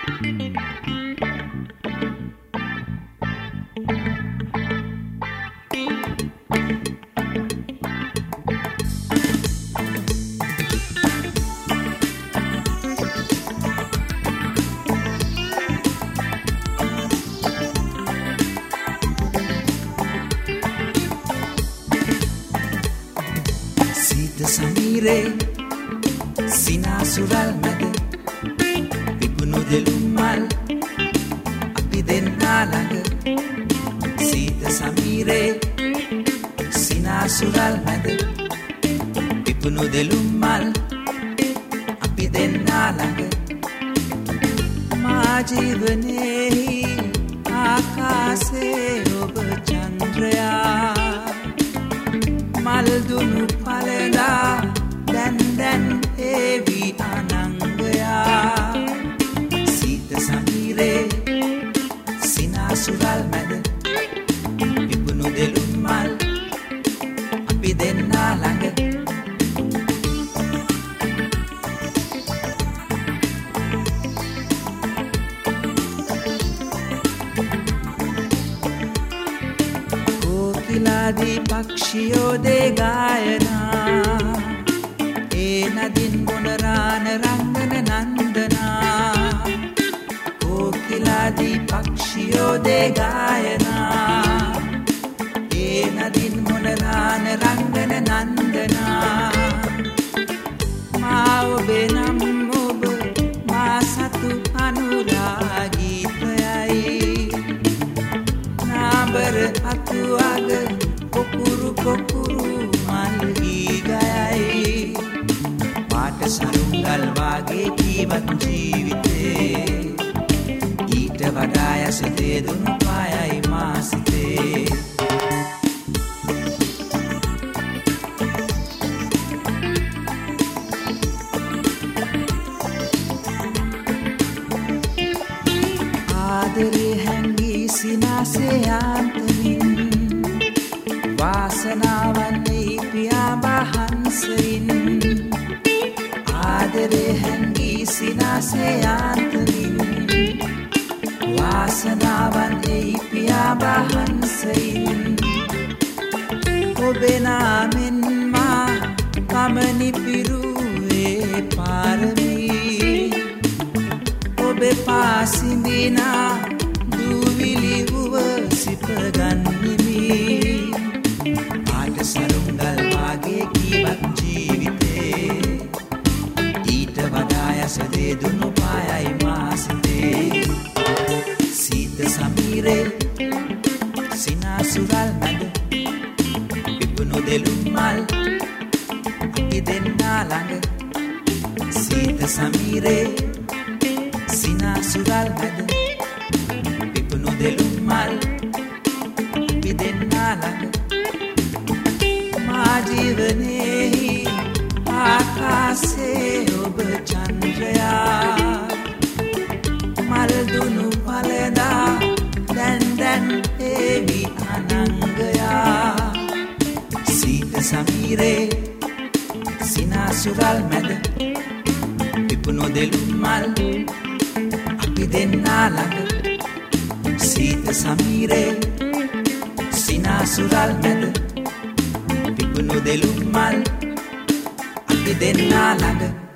සමීරේ සිනාසුරල් මැද විකුණු දෙළුම් මල් අපි දෙන්නා ළඟ සීත සමීරේ සිනාසුරල් මැද විකුණු දෙළුම් මල් අපි දෙන්නා ළඟ මා ජීවනයේ ආකාශයේ ඔබ චන්ද්‍රයා මල්දුනු පලදා දැන් ඒවි අනංගයා සීත සමීරේ සිනාසුරල් මැද විකුණු දෙළුම් මල් අපි දෙන්නා ළඟ කෝකිලාදී පක්ෂියෝ දේ ගායනා ඒ නදින් මොනරාන රංගන නන්දනා කෝකිලාදී පක්ෂියෝ දේ ගායනා ඒ නදින් මොනරාන රංගන නන්දනා මා ඔබේ නම් ඔබ මා සතු අනුරාගීතයයි නාඹර අතු අග කොකුරු කොකුරු මල්ගී ගයයි පාට සරුංගල් වාගේ ජීවත් ජීවිතේ ඊට වඩා යසතේ දුනු පායයි මාසිතේ ආදරේ හැංගී සිනාසේ යාන්තමින් වාසනාවන් පියා බහන්සයින් ආදරේ හැංගී සිනාසේ යාන්තමින් වාසනාවන් පියා බහන්සයින් ඔබේ නාමෙන් මා පමණි පිරුවේ පාරමී ඔබේ පාසිඳිනා දූවිලි වුව සිපගන්නෙමි පාට සරුංගල් වාගේ කීවත් ජීවිතේ ඊට වඩා යසදේ දුනු පායයි මාසිතේ සීත සමීරේ සිනාසුරල් මැද විකුණු දෙළුම් මල් අපි දෙන්නා ළඟ සීත සමීරේ සිනාසුරල් මැද විකුණු දෙළුම් මල් අපි දෙන්නා ළඟ මා ජීවනයේ ආකාශයේ ඔබ චන්ද්‍රයා මල්දුනු පලදා දැන් ඒවි අනංගයා සීත සමීරේ සිනාසුරල් මැද විකුණු දෙළුම් මල් අපි දෙන්නා ළඟ සීත සමීරේ සිනාසුරල් මැද විකුණු දෙළුම් මල් අපි දෙන්නා ළඟ